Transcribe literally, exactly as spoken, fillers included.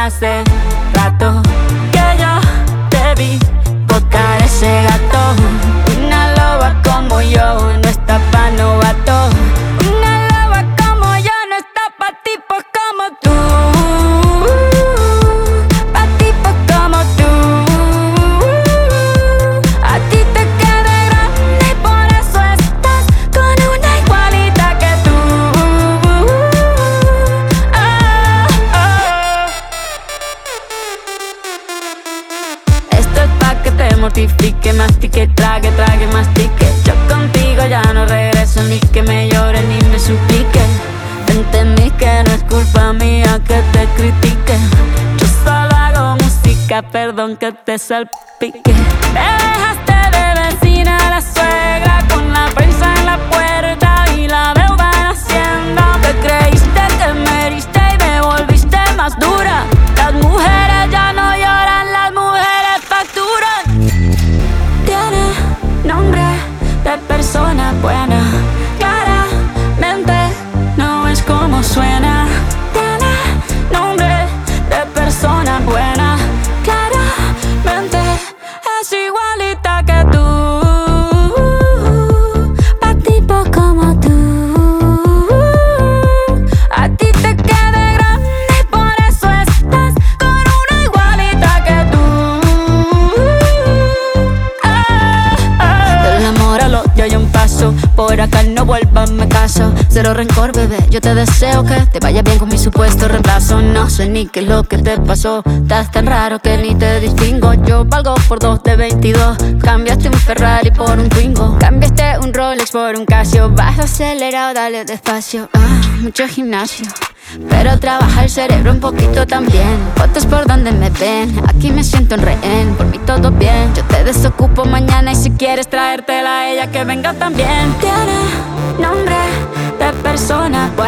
hace rato que yo te vi tocar ese gato. Una loba como yo no está pa' novato. Una loba como yo no está pa' tipos como tú. Pa' tipos como tú. A ti te queda grande y por eso estás con una igualita que tú. Oh, oh. Esto es pa' que te mortifique, mastique, trague, trague, mastique. Yo contigo ya no regreso, ni que me llore ni me suplique. Entendí que no es culpa mía que te critique. Yo solo hago música, perdón que te salpique. Te dejaste de vecina a la suegra con la prensa en la puerta y la deuda en Hacienda. Te creíste que me heriste y me volviste más dura. Las mujeres ya no lloran, las mujeres facturan. Tiene nombre de persona buena, claramente no es como suena. Tiene nombre de persona buena, claramente es igualita que tú. Pa' tipos como tú. A ti te queda grande y por eso estás con una igualita que tú. Ah, ah. Del amor al odio hay un paso, por acá no vuelvas, me caso. Cero rencor, bebé, yo te deseo que te vaya bien con mi supuesto reemplazo. No sé ni qué es lo que te pasó, estás tan raro que ni te distingo. Yo valgo por dos de veintidós, cambiaste un Ferrari por un Twingo. Cambiaste un Rolex por un Casio, vas acelerado, dale despacio. Ah, mucho gimnasio, pero trabaja el cerebro un poquito también. Fotos por donde me ven, aquí me siento en rehén. Por mí todo bien, yo te desocupo mañana y si quieres traértela a ella que venga también. Tiene nombre de persona